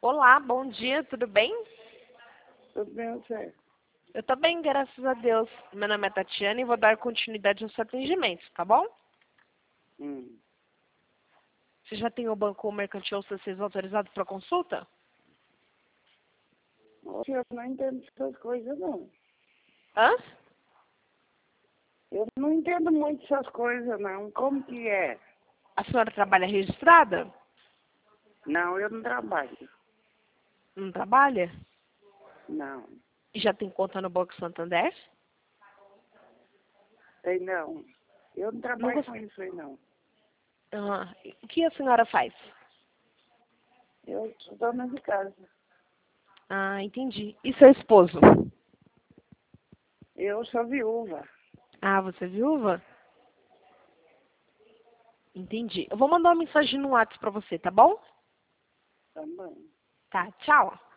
Olá, bom dia, tudo bem? Tudo bem, você? Eu tô bem, graças a Deus. Meu nome é Tatiana e vou dar continuidade ao seu atendimento, tá bom? Hum. Você já tem o banco mercantil C6 autorizado para consulta? Oxe, eu não entendo essas coisas, não. Hã? Eu não entendo muito essas coisas, não. Como que é? A senhora trabalha registrada? Não, eu não trabalho. Não trabalha? Não. E já tem conta no Banco Santander? Sei não. Eu não Não trabalho gost... com isso aí, não. Ah, o que a senhora faz? Eu sou dona de casa. Ah, entendi. E seu esposo? Eu sou viúva. Ah, você é viúva? Entendi. Eu vou mandar uma mensagem no WhatsApp para você, tá bom? Também. Tá, tchau.